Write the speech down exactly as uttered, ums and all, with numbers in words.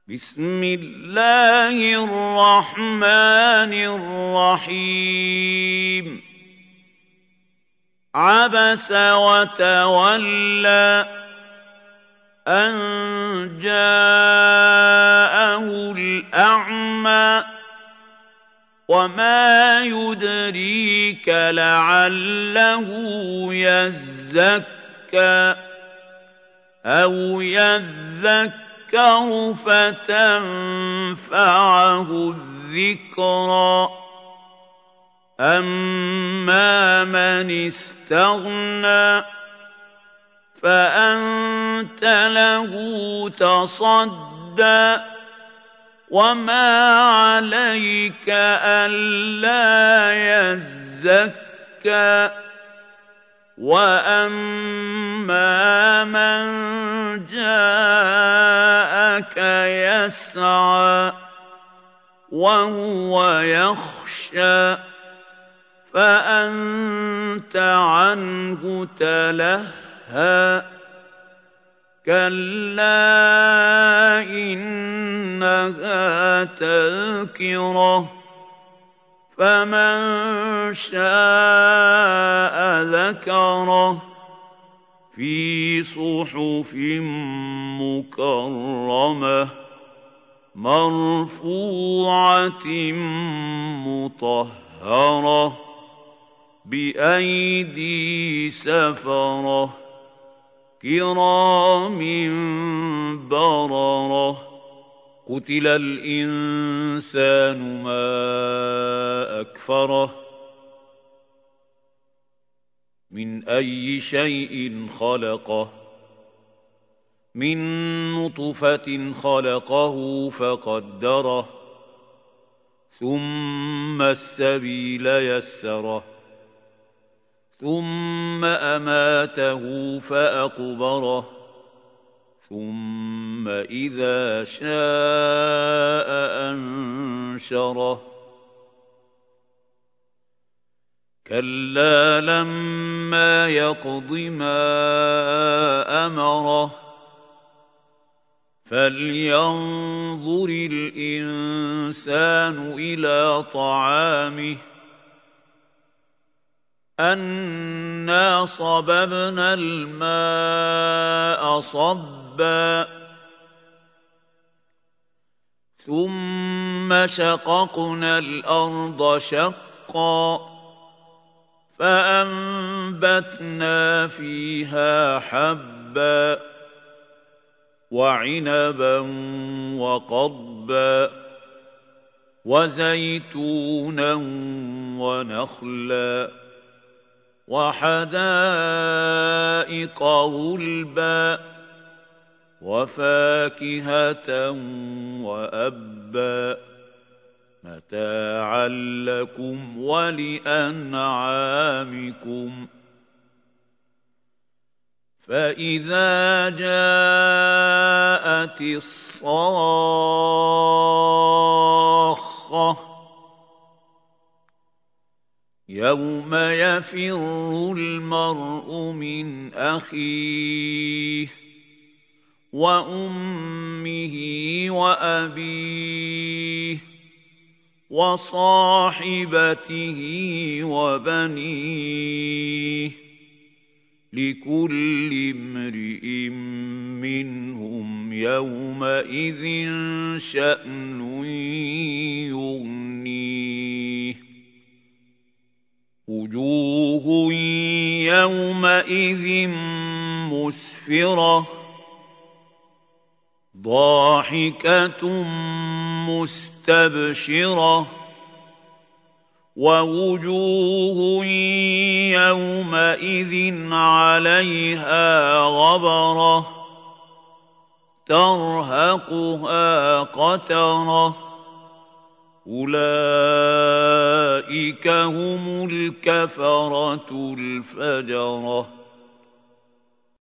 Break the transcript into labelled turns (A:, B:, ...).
A: بسم الله الرحمن الرحيم عبس وتولى أن جاءه الأعمى وما يدريك لعله يزكى أو يذكر فتنفعه الذكرى أما من استغنى فأنت له تصدى وما عليك ألا يزكى وأما من جاءك يسعى وهو يخشى فأنت عنه تلهى كلا إنها تذكرة فمن شاء ذكره في صحف مكرمة مرفوعة مطهرة بأيدي سفرة كرام بررة قتل الإنسان ما أكفره من أي شيء خلقه من نطفة خلقه فقدره ثم السبيل يسره ثم أماته فأقبره ثم إذا شاء أنشره كلا لما يقض ما أمره فلينظر الإنسان إلى طعامه أنا صببنا الماء صبا ثم شققنا الأرض شقا فأنبتنا فيها حبا وعنبا وقضبا وزيتونا ونخلا وحدائق غلبا وفاكهة وأبا متاعا لكم ولأنعامكم فإذا جاءت الصاخة يوم يفر المرء من أخيه وأمه وأبيه وصاحبته وبنيه لكل امرئ منهم يومئذ شأن يغنيه وجوه يومئذ مسفرة ضاحكة مستبشرة ووجوه يومئذ عليها غبرة ترهقها قترة أولئك هم الكفرة الفجرة